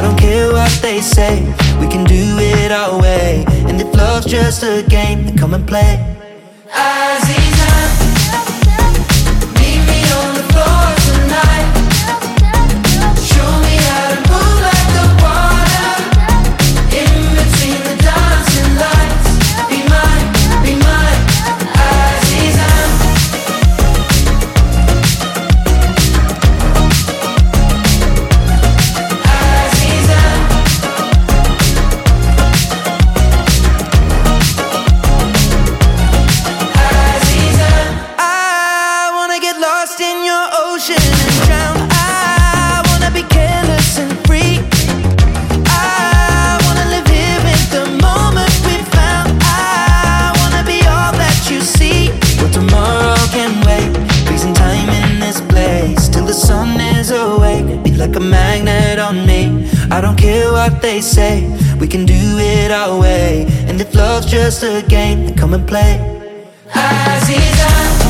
don't care what they say, we can do it our way. And if love's just a game, then come and play. Aziza, meet me on the floor tonight. Show me how to move like the water in between the dancing lights. Be mine, Aziza. Aziza, Aziza. I wanna get lost in your ocean and drown. I wanna be careless and free. I wanna live here in the moment we found. I wanna be all that you see. But tomorrow can wait, freezing time in this place till the sun is awake. Be like a magnet on me, I don't care what they say, we can do it our way. And if love's just a game, then come and play. Aziza.